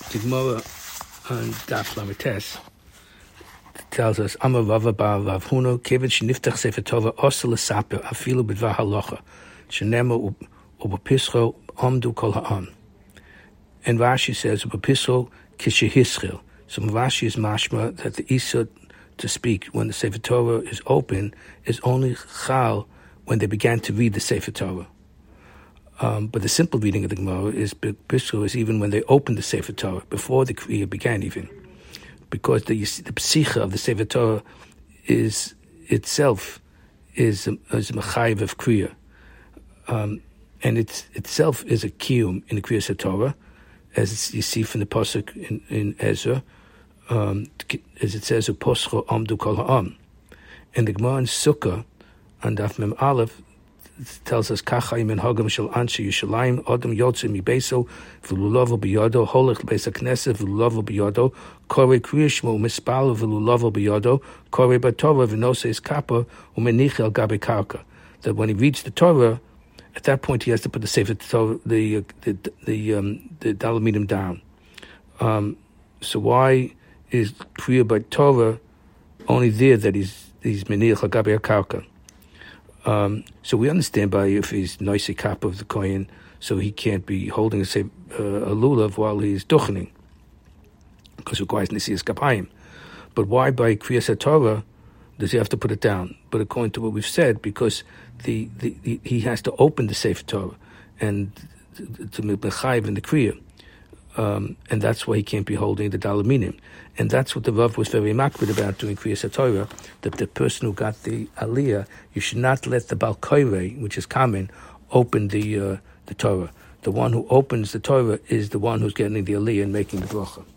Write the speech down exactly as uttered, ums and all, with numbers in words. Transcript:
The Gemara on Daf Lamites tells us, Amar Rava bar Rav Huna, Kevin sheniftach Sefer Torah osel lesaper afilu b'dvar halacha shenema ubepischo amdu kol ha'am. And Rashi says ubepischo kishehischil. So Rashi is mashma that the Isa to speak when the Sefer Torah is open is only chal when they began to read the Sefer Torah. Um, but the simple reading of the Gemara is Bishul is even when they opened the Sefer Torah, before the Kriya began even. Because the, the psicha of the Sefer Torah is itself is a, is a mechayiv of Kriya. Um, and it itself is a kiyum in the Kriya Torah, as you see from the Pasuk in, in Ezra, um, as it says, Uposcho amdu kol ha'am. And the Gemara in Sukkah, on Daf Mem Aleph, tells us Kachayim and Hagam Shel Anshe Yushalayim Adam Yotzim Mibeso V'Lulavo B'Yado Holech Beis HaKnesset V'Lulavo B'Yado Korei Kriyishmo Mispal V'Lulavo B'Yado Korei B'Torah V'Nosei Kappa U'Menichi Al Gabe Karka. That when he reads the Torah, at that point he has to put the Sefer Torah, the the the um, the Dalamidim down. Um, so why is Kriya by Torah only there that he's he's Menichi Al Gabe Karka? Um, so we understand by if he's noisy kap of the kohen, so he can't be holding a, uh, a lulav while he's duchening, because it requires nisias kapayim. But why by kriyas Torah does he have to put it down? But according to what we've said, because the, the, the he has to open the Sefer Torah and to mechayiv in the kriya, um, and that's why he can't be holding the dalaminim. And that's what the Rav was very makbid about doing Kriyas HaTorah, that the person who got the Aliyah, you should not let the Bal Koirei, which is common, open the uh, the Torah. The one who opens the Torah is the one who's getting the Aliyah and making the bracha.